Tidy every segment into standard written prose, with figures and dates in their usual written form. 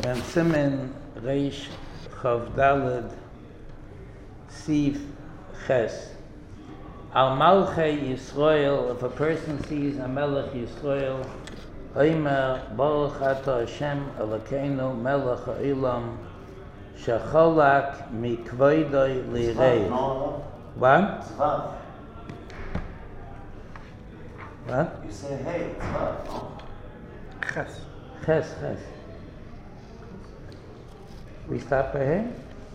When Simen Reish Chav Daled Sif Ches Al Malchei Yisrael, if a person sees a Melech Yisrael, Omer Baruch Ata Hashem Elokeinu Melech Ha'olam Shecholak Mikvoidoi Lirei. What? Tzvav. What? You say hey, tzvav, no? Ches. Ches. We stop by here?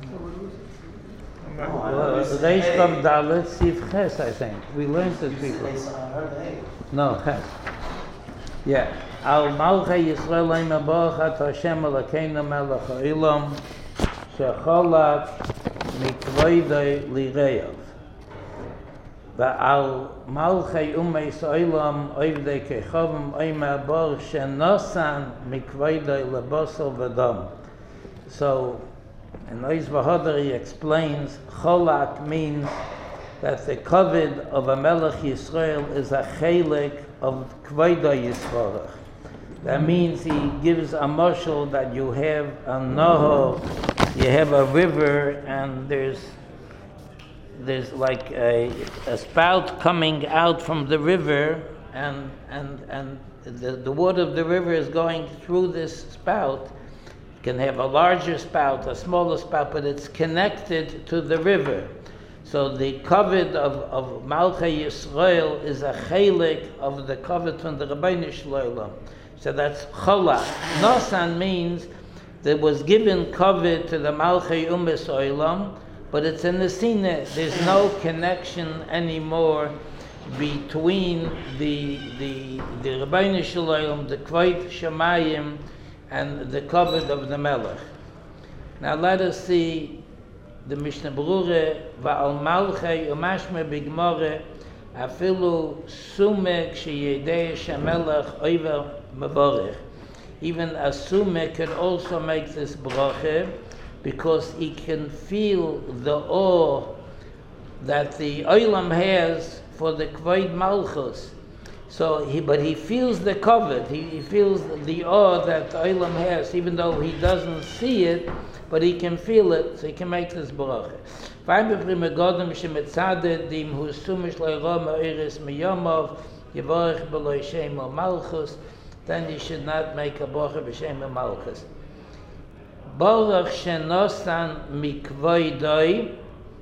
Reish Chav Daled Sif Ches, I think. We learned this before. I heard hey. No, Ches. Yeah. Al Malchei Yisrael Omer Baruch Ata Hashem Elokeinu Melech Ha'olam Shecholak Mikvoidoi Lirei. ועל מלכי אומייס העולם עובדי כוכבים אומר בור שנוסן מכבודו לבשר ודם. So, in Ois V'Hoder he explains, Cholak means that the kavod of a Melech Yisrael is a chelik of Kvodo Yisrael. That means he gives a mashal that you have a noho, you have a river, and there's like a spout coming out from the river, and the water of the river is going through this spout. You can have a larger spout, a smaller spout, but it's connected to the river. So the kavod of Malchei Yisrael is a chelik of the kavod from the Rabbeinu Shalom. So that's cholak. Nosan means there was given kavod to the Malchei Umes Olam, but it's in the Sinai. There's no connection anymore between the Rabbeinu Shalom, the Kvod Shemayim, and the kavod of the Melech. Now let us see the Mishnah Berurah, Va'al Malchei Umashme B'Gemara Afilu Sumek Sheyedei Shemelech Oiver Mevorech. Even a Sumek could also make this bracha, because he can feel the awe that the Olam has for the Kvod Malchus. But he feels the kavod, he feels the awe that the Olam has, even though he doesn't see it, but he can feel it, so he can make this bracha. Then you should not make a bracha b'shem Malchus. Baruch shenosan mikvoidoi.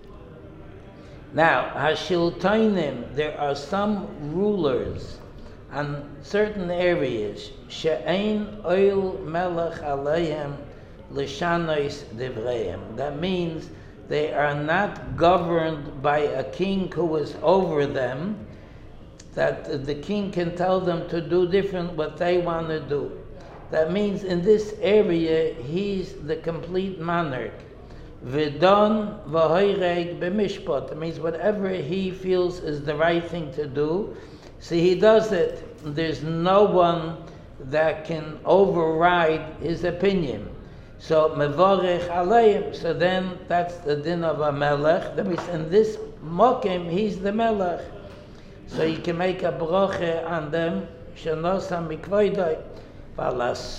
Now, hashiltonim, there are some rulers on certain areas, she'ein oil melech aleihem l'shanois divreihem. That means they are not governed by a king who is over them, that the king can tell them to do different what they want to do. That means in this area, he's the complete monarch. V'don v'hoyreg b'mishpat. That means whatever he feels is the right thing to do, so he does it. There's no one that can override his opinion. So mevorech aleim. So then that's the din of a melech. That means in this mokim, he's the melech. So you can make a bracha on them. Shenosan mikvoidoi. But if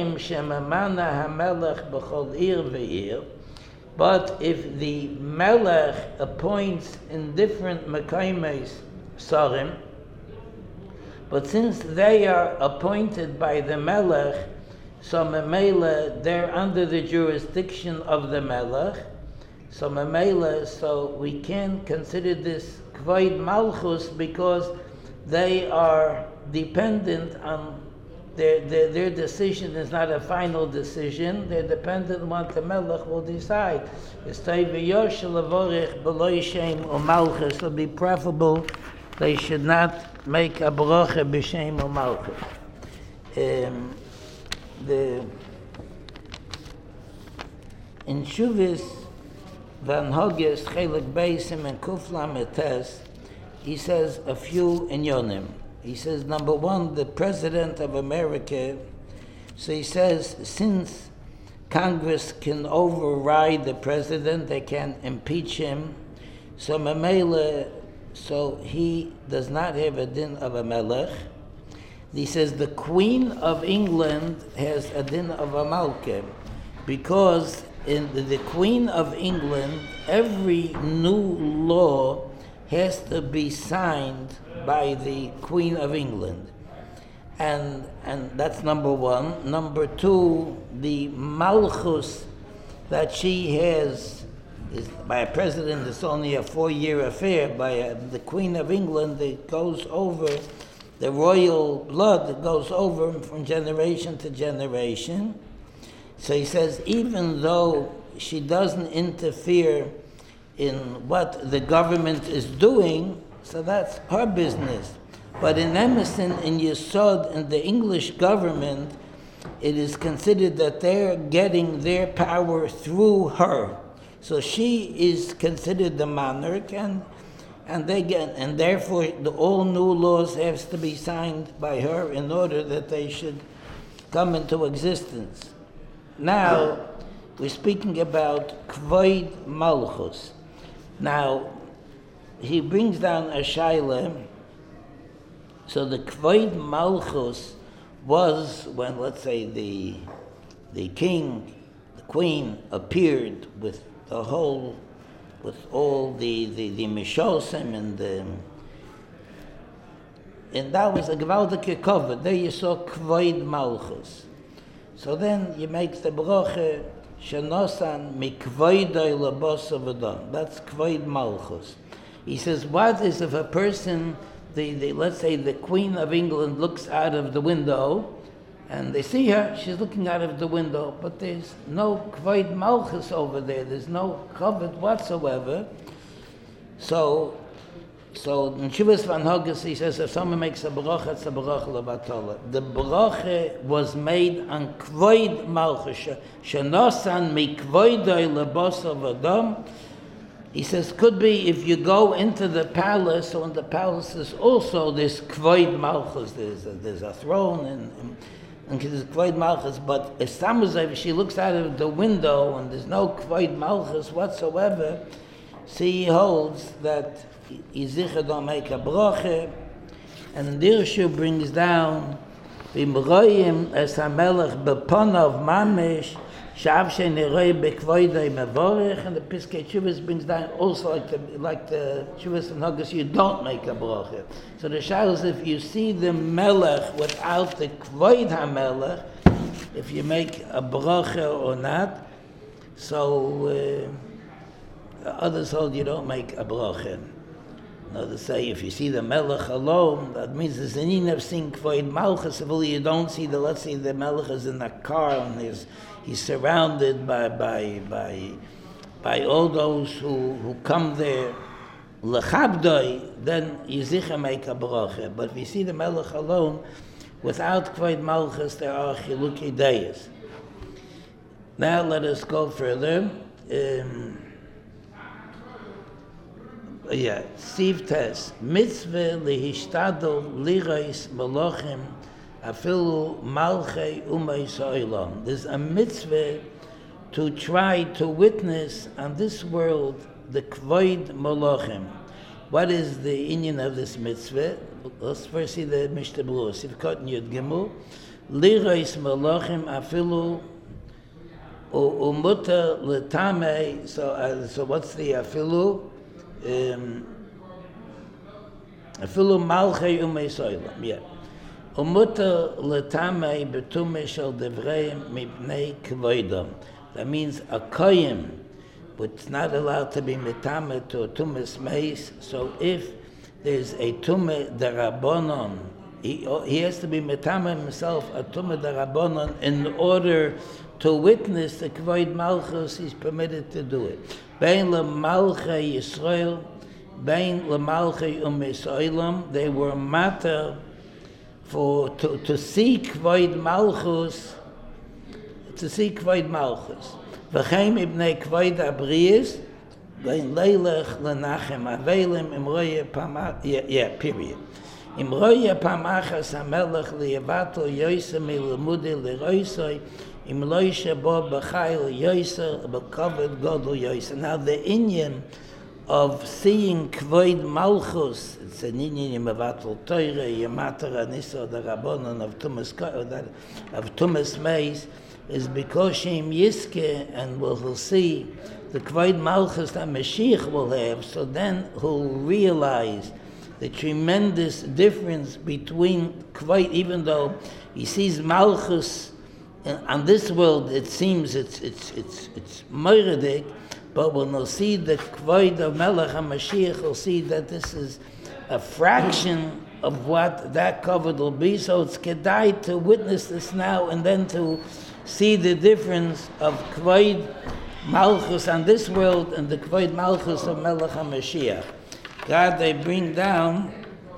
the melech appoints in different mekaymes sarim, but since they are appointed by the melech, so memela they're under the jurisdiction of the melech, so memela, so we can't consider this kvod malchus because they are dependent on their decision is not a final decision. They're dependent on what the Melech will decide. It will be preferable they should not make a bracha b'shem u'malchus. In Shuvis Van Hoges Chelik Beisim and Kufla Metes, he says a few inyonim. He says, number one, the President of America, so he says, since Congress can override the President, they can impeach him, so Mamela, so he does not have a din of a melech. He says the Queen of England has a din of a malke, because in the Queen of England, every new law has to be signed by the Queen of England. And that's number one. Number two, the malchus that she has is by a president. It's only a 4-year affair. By the Queen of England, it goes over, the royal blood goes over from generation to generation. So he says, even though she doesn't interfere in what the government is doing, so that's her business. But in Emerson, in Yesod, in the English government, it is considered that they're getting their power through her. So she is considered the monarch, and therefore all new laws have to be signed by her in order that they should come into existence. Now, we're speaking about Kvoid Malchus. Now, he brings down a shaila. So the Kvoid Malchus was when, let's say, the king, the queen appeared with all the mishosim and that was a gewaltige cover. There you saw Kvoid Malchus. So then you make the bracha shenosan mikvoidoi labosav adam. That's Kvoid Malchus. He says, what is if a person, let's say the Queen of England looks out of the window, and they see her, she's looking out of the window, but there's no Kvoid Malchus over there, there's no covet whatsoever. So in Shuvas Van Hogus, he says, if someone makes a bracha, it's a bracha levatala. The bracha was made on Kvoid Malchus, shenosan mikvoidoi labosav adam. He says, could be if you go into the palace, so in the palace is also this Kvoid Malchus, there's a throne and there's Kvoid Malchus, but if she looks out of the window and there's no Kvoid Malchus whatsoever, she holds that Yizicha don't make a bracha, and Dirshu brings down V'imroyim es hamelech beponav mamish shav she'niroi bekvoidei mevorech, and the Piskei Teshuvos brings down also like the Teshuvos and Hogus, you don't make a bracha. So the shayla is if you see the melech without the kvoid hamelech, if you make a bracha or not. So others hold you don't make a bracha. Now to say if you see the melech alone, that means there's an in of seeing kvoid malchus. If you don't see let's say the melech is in a car and he's surrounded by all those who come there lechabdoi, then yizicha make a bracha. But if you see the melech alone, without kvoid malchus, there are chilukei deis. Now let us go further. Siv Tes, mitzvah lihishtadol lirais melochim afilu malchei umeis ha'olam. There's a mitzvah to try to witness on this world the kvoid melochim. What is the inyan of this mitzvah? Let's first see the Mishnah Berurah. Siv Kotan Yud Gimel, lirais melochim afilu umuta letamei. So what's the afilu? Afilu malchei umeis ha'olam. Yeah. Umuta letamei betumei shel devreim mipnei kvoidam. That means a koyim, but it's not allowed to be metame to a tumas meis. So if there's a tumas derabonon, he has to be metame himself a tumas derabonon in order to witness the kvoid malchus. He's permitted to do it. Bein le malchei Yisrael, bein le malchei umeis ha'olam. They were matter to seek kvoid malchus, V'chein ibnei kvoid abrius, bein leilech lenachem avelim imroye pamach. Period. Imroye pamachas hamelech liyevato yoyse milemudi liroisoi. Now the inyan of seeing Kvoid Malchus. It's an Inyan in Mevatel Teure, Yemater Anissa, the Rabbanon of Tumas Meis, is because Shem Yiske, and we'll see the Kvoid Malchus that Mashiach will have, so then he'll realize the tremendous difference between Kvoid, even though he sees Malchus on this world, it seems it's Moiradik, but when we'll see the Kvoid of Melech HaMashiach, we'll see that this is a fraction of what that covered will be. So it's kedai to witness this now and then to see the difference of Kvoid Malchus on this world and the Kvoid Malchus of Melech HaMashiach. God, they bring down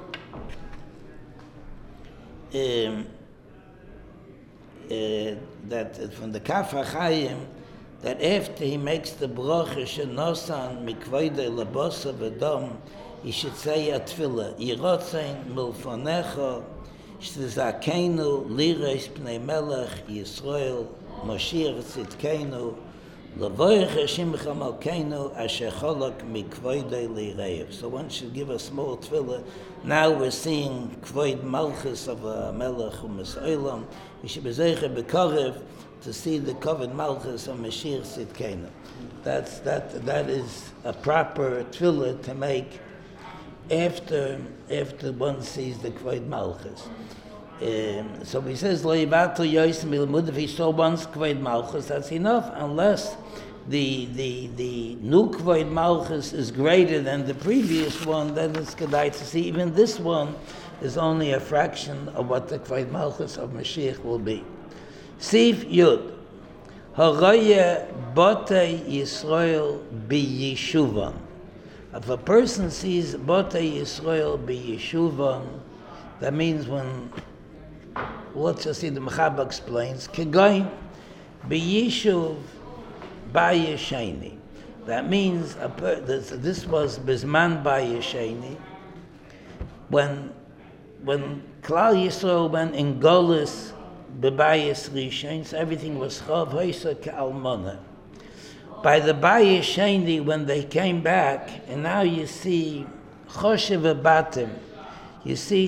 that from the Kaf HaChaim, that after he makes the bracha shenosan mikvoidei labosa v'dom, he should say a tefillah, Yirotzein milfonecha, shtizakenu lireis pnei melech Yisrael, Moshiach tzidkenu, levoich hashimcha malkeinu, asher cholak mikvoidei lireiv. So one should give a small tefillah. Now we're seeing kvoid malchus of a melech u'mesoilam. We should be zeicher b'korev to see the covered malchus of Mashiach Tzidkenu. That is a proper tefillah to make after one sees the kvoid malchus. So he says, Lo yivatel yosim ilmud, if he saw once kvoid malchus, that's enough, unless the new kvoid malchus is greater than the previous one, then it's kedai to see. Even this one is only a fraction of what the kvoid malchus of Mashiach will be. Sif Yud, Haraya Botei Yisrael b'Yeshuvan. If a person sees Botei Yisrael b'Yeshuvan, that means when, let's just see, the Mechaber explains, Kegoin b'Yeshuv b'Yesheni. That means this was Bizman b'Yesheni, when Klal Yisrael went in Golus B'bayis Rishon, so everything was chav hoisa k'almona. By the Bayis Sheni, when they came back, and now you see choshev batim, you see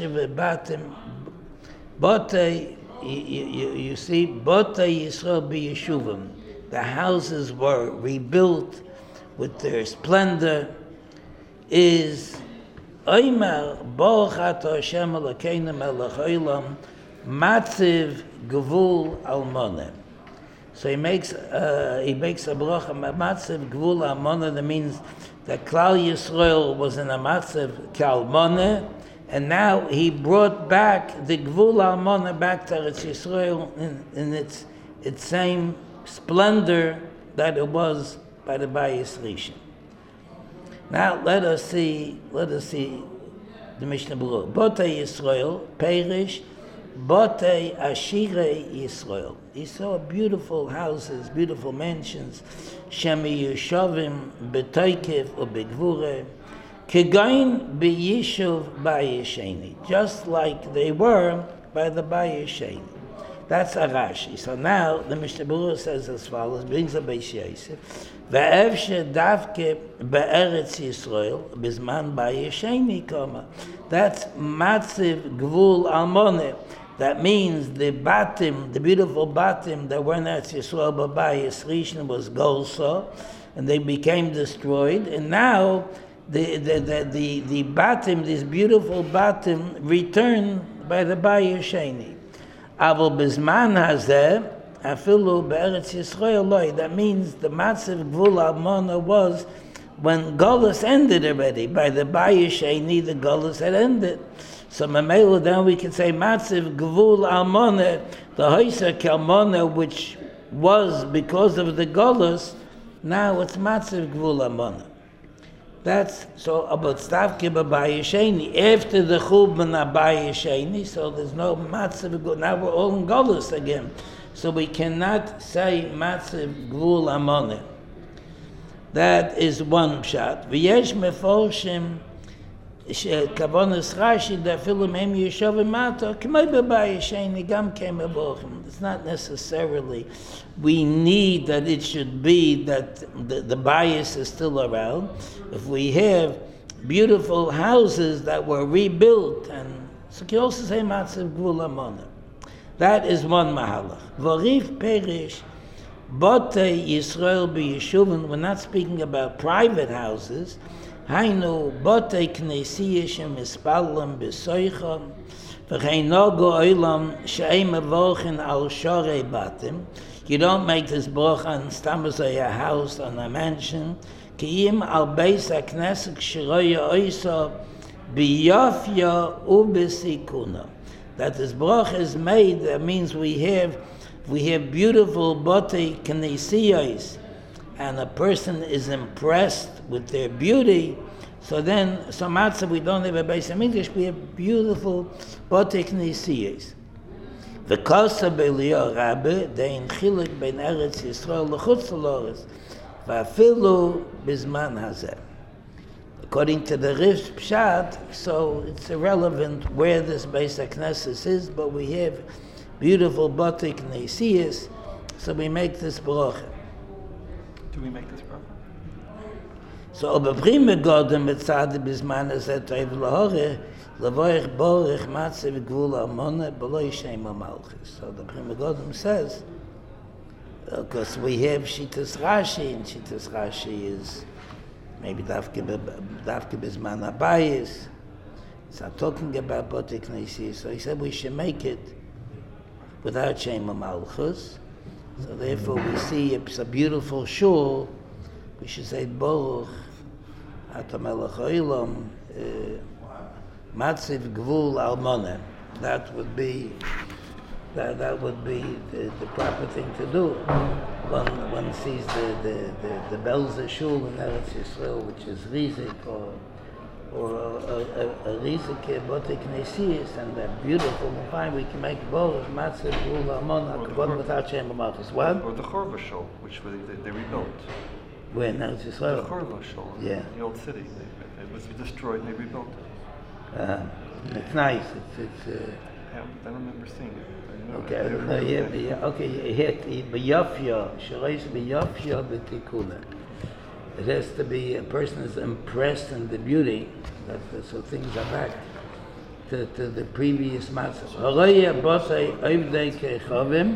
botei, you see botei Yisrael b'Yeshuvim. The houses were rebuilt with their splendor. Is Omer Baruch Atah Hashem Elokeinu Melech Olam Matziv Gvul Almoneh. So he makes a bracha Matziv Gvul Almoneh. That means that Klal Yisrael was in a Matziv Kalmoneh, and now he brought back the Gvul Almoneh back to Eretz Yisrael in its same splendor that it was by the Bayis Rishon. Now let us see the Mishnah Berurah. Botei Yisrael Perish Botei Ashirei Yisrael. He saw beautiful houses, beautiful mansions. Shemi Yeshovim B'Toikev or B'Gvureh. Kegoin B'Yishuv B'Yesheni. Just like they were by the B'Yesheni. That's a Rashi. So now the Mishnah Berurah says as follows, brings a Beis Yosef. Ve'evshe davke be'eretz Yisrael bizman b'Yesheni koma. That's matziv gvul almoneh. That means the batim, the beautiful batim that were in Eretz Yisrael b'Bayis Rishon was golso, and they became destroyed. And now the batim, this beautiful batim, returned by the B'Yesheni. Avol bizman hazeh. Afilu be'eretz Yisrael loy. That means the matziv gvul almona was when Golus ended already. By the B'Yesheni, the Golus had ended. So Mamela, then we can say matziv gvul almona, the hoisa kalmona, which was because of the Golus. Now it's matziv gvul almona. That's so about stavke b'B'Yesheni after the churban b'Yesheni. So there's no matziv. Now we're all in Golus again. So we cannot say matziv gvul almoneh. That is one pshat. V'yesh meforshim Kavonas Rashi, that film Em Yeshovim Mato, K'may B'Bayis Sheini Gam Kem Ebochim. It's not necessarily we need that it should be that the bias is still around. If we have beautiful houses that were rebuilt, and so you also say Matzav Gvul Amona. That is one mahalach. Vorif Perish, Botei Yisrael B'Yeshuvim. We're not speaking about private houses. Hainu Botei Knesiyah Shemispallam B'Soicham V'chein Nogo Olam She'em Avochin Al Shorei Batim. You don't make this bracha on stamazay a house, on a mansion. Ki'im Al Beis HaKnesset Sh'roya Oisa B'Yofya U'B'Sikuna. That this bracha is made, that means we have beautiful Botei Knesiyos, and a person is impressed with their beauty, so then, so matzah, we don't have a Beis HaMikdash, we have beautiful Botei Knesiyos. V'kosa b'Eliyahu Rabbi, dein chilek ben Eretz Yisrael l'chutz l'Oretz, v'afilu b'zman hazeh. According to the Riv's Pshat, so it's irrelevant where this Beis HaKnesses is, but we have beautiful Botei Knesiyos, so we make this bracha. Do we make this bracha? So, Obabrim Godem Mitzad Bizman Hazeh Toiv Lahore, Lavoich Borich Matzav Gvul Amona B'Lo Yishem Malchus. So the Brim Godem says, because we have Shitas Rashi, and Shitas Rashi is maybe Dafke Bizman Abayis. It's not talking about Botei Knesiyos. So he said we should make it without Shem Malchus. So therefore we see it's a beautiful shul, we should say Baruch Ata Melech Olam Matziv Gvul Almona. That would be the proper thing to do. One sees the Belzer shul in Eretz Yisrael, which is Rizik or a Rizik Botei Knesiyos, and they're beautiful and fine. We can make Baruch Matziv Gvul Almona without Shem Malchus. What? Or the Chorva shul, which they rebuilt. Where in Eretz Yisrael? The Chorva shul, yeah, the old city. It was destroyed and they rebuilt it. It's nice. It's I don't remember seeing it. okay. I don't know. Yeah. Okay. B'yafya, shalosh b'yafya b'tikuna. It has to be a person is impressed in the beauty. So things are back to the previous matzah. Haraya b'sei oivdei kechavim.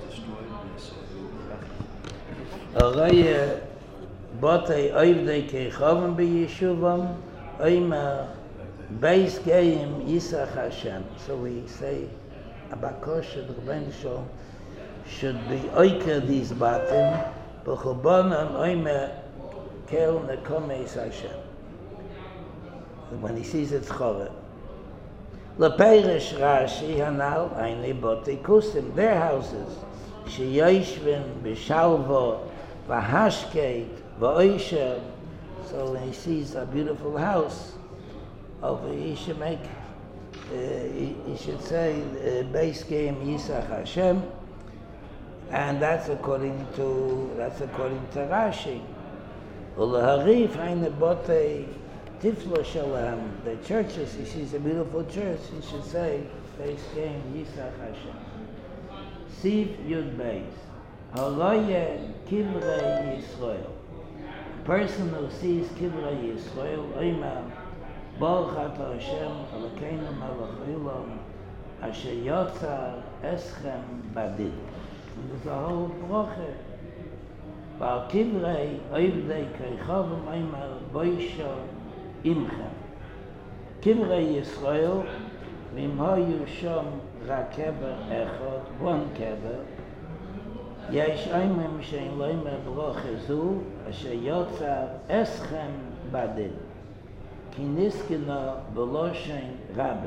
Haraya b'sei oivdei kechavim b'yeshuvam. Oima Beis Geim Yisach Hashem. So we say Abakosh the Rebbeinu Shalom should be oiker these batim, b'chubanan oimer kel nekomeis Hashem. When he sees it's chorah. Lepeirish Rashi hanal aini botei kusim, their houses, sheyoshvin b'shalvo v'hashkeit v'oisher. So when he sees a beautiful house, he should make, he should say, Beis Geim Yisach Hashem, and that's according to Rashi. Uleharif Haine Botei Tiflo Shalom. The churches, he sees a beautiful church, he should say, Beis Geim Yisach Hashem. Siv Yud Beis. Haroye Kivrei Yisrael. A person who sees Kivrei Yisrael, Oimar, Baruch Ata Hashem, Elokeinu Melech Olam, Asher Yotzar Eschem Badid. And there's a whole bracha. Val Kivrei Oivdei Krechavim Oimar Boisha Imchem. Kivrei Yisrael, Vim Hoyu Shom Ra Kever Echad, one Kever, Yesh Oimim Shein Loimer Bracha Zu, Asher Yotzar Eschem Badid. Kiniskina Beloshen Rabbi.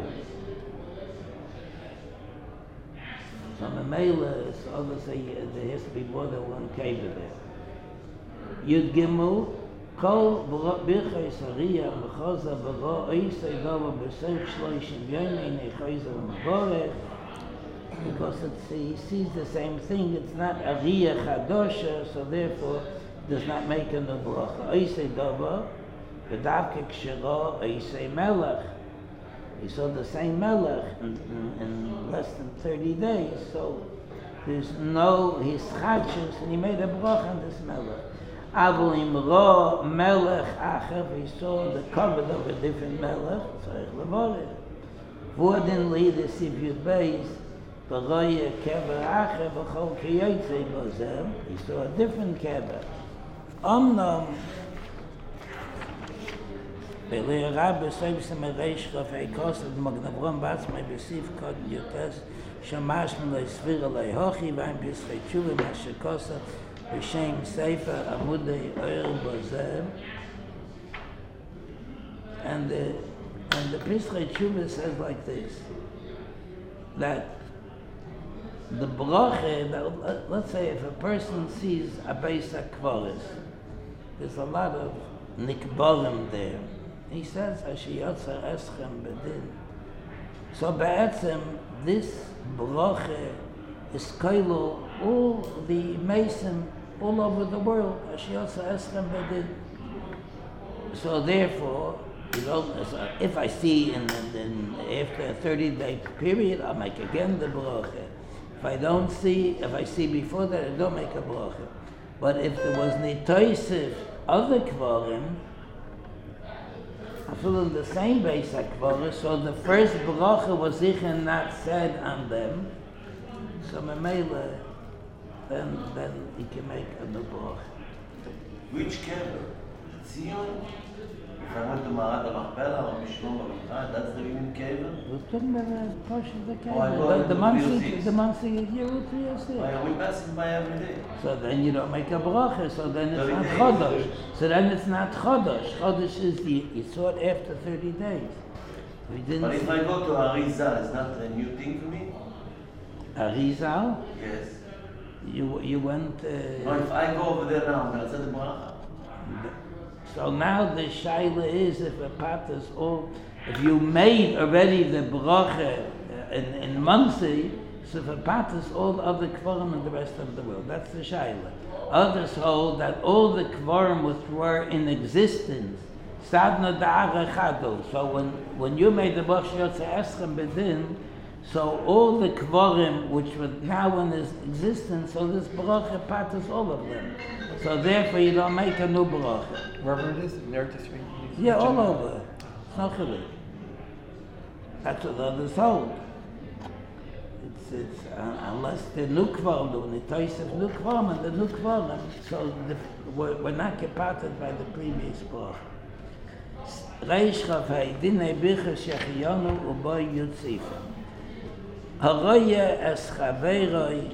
So Mamela is obviously there has to be more than one cave there. Yud Gimel, Kol Birchai Sariya Mechaza B'Ro Oisei Dava B'Seif Shloishim Yoyim Nechayza M'Borech, because he sees the same thing. It's not Ariya Chadosha, so therefore does not make a new bracha. Oisei Dava ודווקא כשראה עשי מלך, he saw the same melech in less than 30 days, so there's no hischachus, and he made a bracha on this melech. Avol im ra melech acher, he saw the cover of a different melech, tzarich levorech. Wurden lieder sivyut beis, v'roye kever acher, v'chol kiyotze bozem, he saw a different kever. Omnom, Bele Rabbe Seibse Mereish Rafei Kosset Magnavron Batzmai Besif Kod Yotes Shamash Melei Svira Lei Hochi Vaim Bisrei Tshuva Mashe Kosset B'Shem Sefer Amudei Oyer Bozem. And the Bisrei Tshuva says like this, that the bracha, let's say if a person sees a Beis HaKvoros, there's a lot of nikbarim there. He says, Ashiyotzer Eschem Bedin. So Ba'etzem, this bracha is kailo all the Mason all over the world. Ashiyotzer Eschem Bedin. So therefore, you know, if I see after a 30-day period, I'll make again the bracha. If I see before that, I don't make a bracha. But if there was nitoisif other kvarim, I feel in the same Beis HaKvoros, so the first bracha was sicher not said on them, so memela, then he can make a new bracha. Which kever? Zion? If I went to Marat HaMachpelah or Mishlomo HaMichad, that's the Yom kever? We're talking about a portion of the Oh, I go kever. into The monthly Yerut Yosef. We pass it by every day. So then you don't make a bracha, so then it's 30 not days. chodosh. So then it's not chodosh. Chodosh is you saw it after 30 days. We didn't But if see I go to Arizal, it's not a new thing for me? Arizal. Yes. You went. No, if I go over there now, I'm going to say the bracha. So now the shaila is if a pat is all. If you made already the bracha in Muncie, so if a pat is all the other kvarim in the rest of the world. That's the shaila. Others hold that all the kvarim which were in existence, sadna da'ara chado. So when you made the bracha yotze eschem bedin, so all the kvarim which were now in existence, so this bracha pat is all of them. So therefore you don't make a new bracha. Wherever it is, in Eretz Yisrael. Yeah, all over. It's not chiluk. That's what others hold. It's unless the nukvarim, the nitoisef nukvarim, and the nukvarim, so we're not geparted by the previous bracha. Reish Rafei dinei bichas shechiyonu uboy yutzifa. Haroye es chaveroi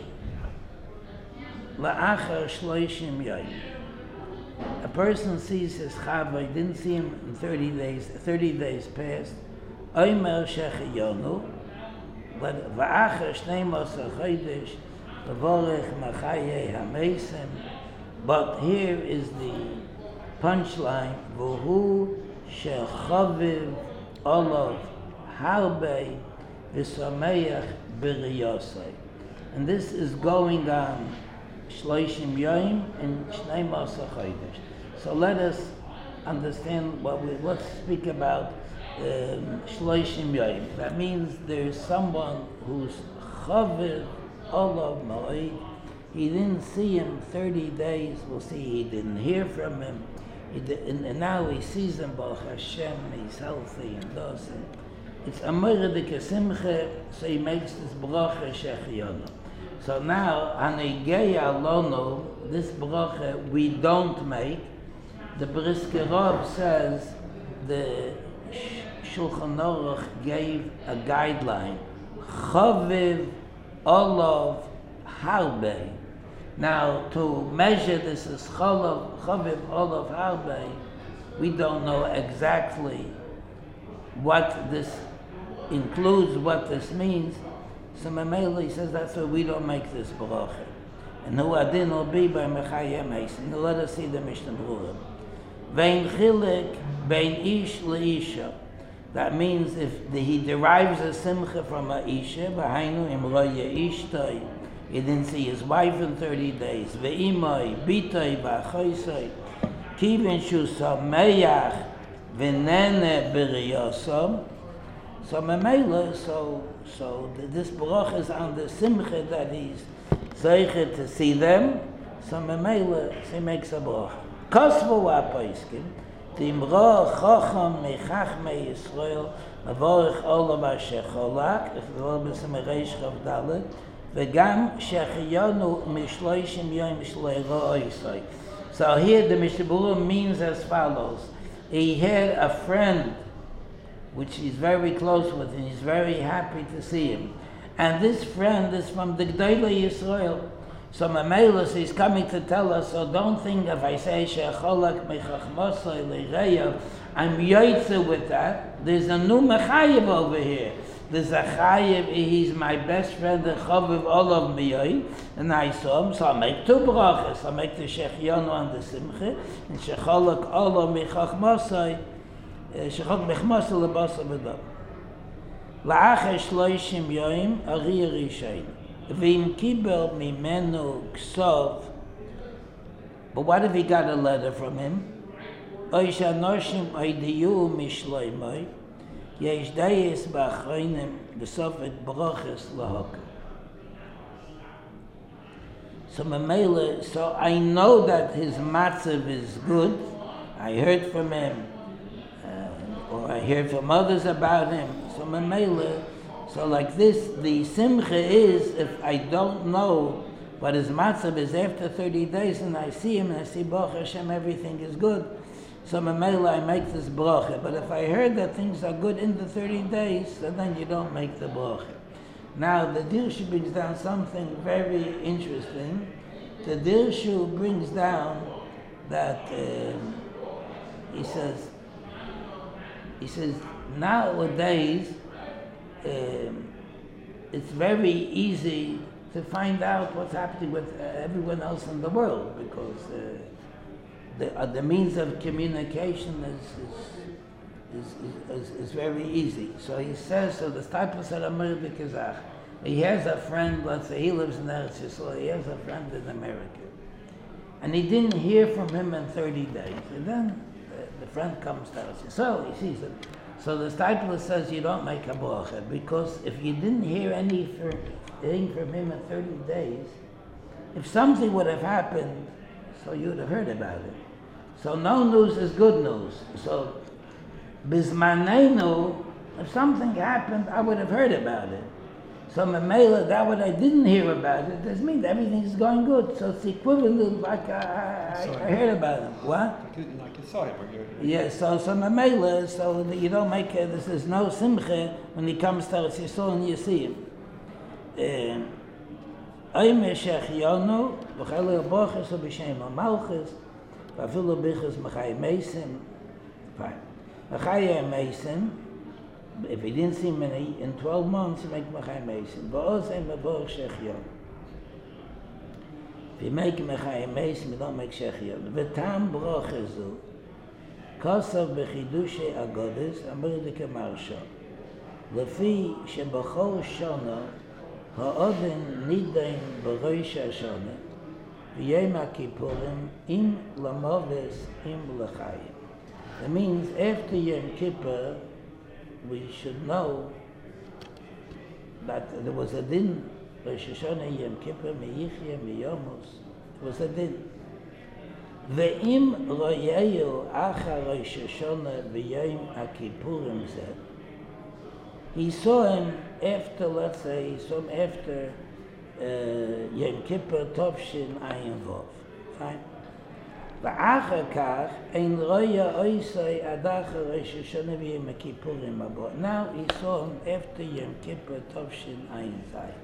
la'achar shloishim yom. A person sees his chavay, didn't see him in 30 days passed. Omer shechiyonu, but va'achar shnei asar chodesh levorech machaye hamesim. But here is the punchline: v'hu shechaviv olav harbei v'sameach b'riyosei. And this is going on Shloishim Yom and Shnei Asar Chodesh. So let us understand let's speak about Shloishim Yom. That means there's someone who's Chaviv Olav Moed. He didn't see him 30 days. We'll see he didn't hear from him. And now he sees him, Baruch Hashem, he's healthy and does it. It's Amora de Kesimche, so he makes this bracha Shechiyonu. So now, Hanegei Alono, this bracha we don't make. The Brisker Rav says the Shulchan Aruch gave a guideline. Chaviv Olav Harbe. Now, to measure this as Chaviv Olav Harbe, we don't know exactly what this includes, what this means. So Mamela says that's why we don't make this bracha. And who adin will be by Mechayem Eisen. Let us see the Mishnah Berurah. Vein chilek bein ish leisha. That means if he derives a simcha from a isha, v'hainu im roya ishtoi, he didn't see his wife in 30 days. Ve'imoi bitoi v'achoisoi, kivin shu sameach v'nene b'riyosam. So Mamela, so this bracha is on the simcha that he's zeicher to see them. So Mamela, he makes a bracha. Kosvu apoiskim, timra chacham mechachmei Yisrael, mavorich olam asher cholak, echvol b'sim reish chav dalet, v'gam shechiyonu mishloishim yom shleiro oisai. So here the Mishnah Berurah means as follows. He had a friend which he's very close with, and he's very happy to see him. And this friend is from the Gdolei Yisrael. So Mamelos, he's coming to tell us, so don't think if I say She'acholak mechachmosai leireya, I'm yoitze with that. There's a new mechayev over here. There's a chayev, he's my best friend, the chaviv olav miyoi, and I saw him, so I make two brachas. I make the Shechianu and the Simcha, and She'acholak olav mechachmosai, שחוק מחמוס לבוס אבדם. לאחר 30 יום ארי ראשון. ואם קיבל ממנו כסוב, but what if he got a letter from him? אוי שאנושים הידיעו משלוימוי, יש דייס באחרונים בסוף את ברוכס להוק. So Mamela, so I know that his matzav is good. I heard from him. Or I hear from others about him. So Mamela, so like this, the simcha is if I don't know what his matzav is after 30 days and I see him and I see Baruch Hashem, everything is good. So Mamela, I make this bracha. But if I heard that things are good in the 30 days, so then you don't make the bracha. Now the Dirshu brings down something very interesting. The Dirshu brings down that he says nowadays it's very easy to find out what's happening with everyone else in the world because the means of communication is very easy. So he says, so the type of Saramir Kazakh, he has a friend, let's say he lives in Eretz Yisrael, he has a friend in America. And he didn't hear from him in 30 days. And then the friend comes to us, so he sees it. So the disciple says you don't make a bracha because if you didn't hear anything from him in 30 days, if something would have happened, so you would have heard about it. So no news is good news. So bismanenu, if something happened, I would have heard about it. So Mamela, that what I didn't hear about it, does mean everything is going good. So it's equivalent, like I heard about him. What? Like you saw him, or you're... Yeah, so Mamela, so that you don't make this is no simcha when he comes to Eretz Yisrael and you see him. Oime shechionu, v'chelu boches b'shem malchus, v'afilu bichus mechai mesim. Fine. Mechai mesim. If he didn't see him in 12 months, he make Mechai Mesim. V'ozem v'borch Shechion. If you make Mechai Mesim, you don't make Shechion. V'tam broche zu, kosav b'chidushe agodes, amir dikamarsho. Lefi shebachol shona, ha'odin nidain b'roish ha'shona, v'yem ha'kippurim, im lamoves, im l'chayim. That means after Yom Kippur, we should know that there was a din, Rosh Hashanah, Yom Kippur, Meyichya, Meyomos, it was a din. Ve'im royeyu achar Rosh Hashanah v'yom HaKippurim said, he saw him after, let's say, he saw him after Yom Kippur, Tovshin, Ayin Vov. Fine? ואחר כך אין רויה oisai adachar Rosh Hashanah v'yom HaKippurim abot. Now he saw him after Yom Kippur Tovshin Ayin Zay.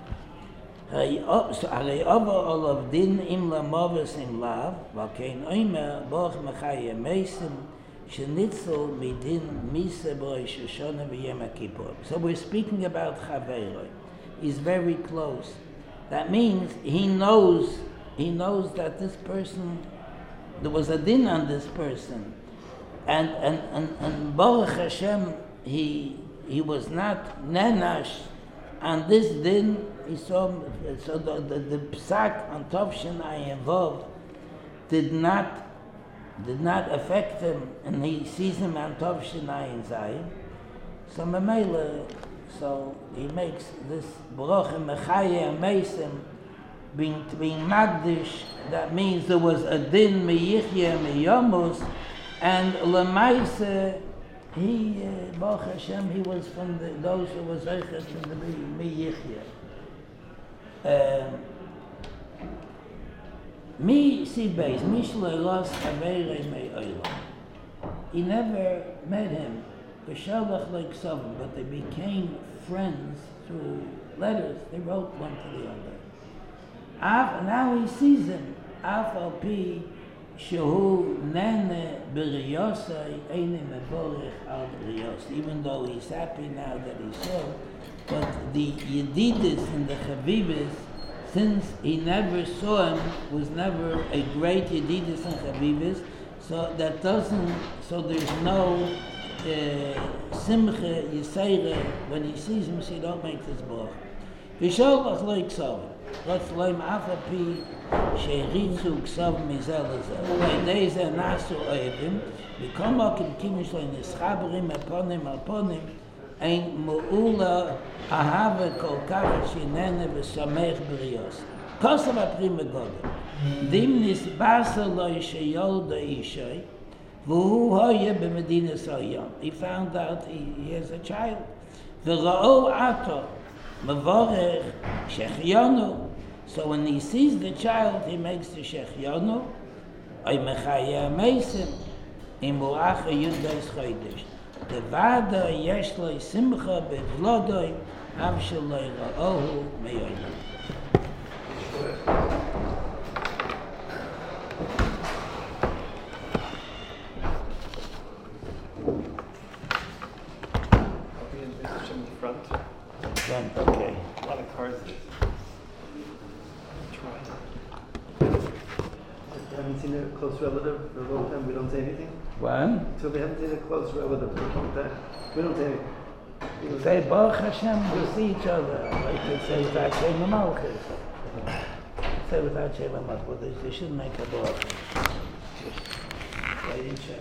הרי עובר עליו דין אם למובס אם לאו, וכן אומר ברוך מחיה מייסם שניצל מדין מיסה בראש השנה v'yom HaKippurim. So we're speaking about Chaveroi. He's very close. That means he knows that this person, there was a din on this person, and Baruch Hashem, he was not nenash on this din. He saw, so the psak on Tovshin Ayin Vov did not did not affect him, and he sees him on Tov Shinayin Zayin. So Mamela, so he makes this Baruch Mechaya Mesim being Magdish. That means there was a din Meyichya Meyomus, and Lemaise, he Baruch Hashem, he was from those who was Eichet from the Meyichya. Mi Sibbeis, Mishle Los Avere Me Oilam. He never met him, B'Shalach like Sovim, but they became friends through letters. They wrote one to the other. Now he sees him. Af al pi shehu nene b'riyosai eine mevorich al riyos. Even though he's happy now that he saw, but the Yedidus and the Chavivus, since he never saw him, was never a great Yedidus and Chavivus, so that doesn't, so there's no Simcha Yisayre when he sees him, so he don't make this bracha. V'sholach lo yiksavim. Let's learn afa pi she'ritzu ksav mizel azel. V'idei ze nasu oevim. V'koma k'mkim shlein nischaberim aponim ein mu'ula ahava kol kach shinene v'samech b'riyos. Kosav aprim megodem. Dim nisbasa lo sheyolda ishay. He found out he has a child. So when he sees the child, he makes the Shechionu. The Vada Yeshloi Simcha Bevlodoi Avshaloi Ra'ohu Meyoyim. A Okay. lot of cars there. Try. Haven't seen a close relative for a long time. We don't say anything. What? So we haven't seen a close relative for a long time. We don't say anything. We say Baruch Hashem, we see each other. Like they say without Shem Malchus. Say without Shem Malchus, they shouldn't make a Baruch. They didn't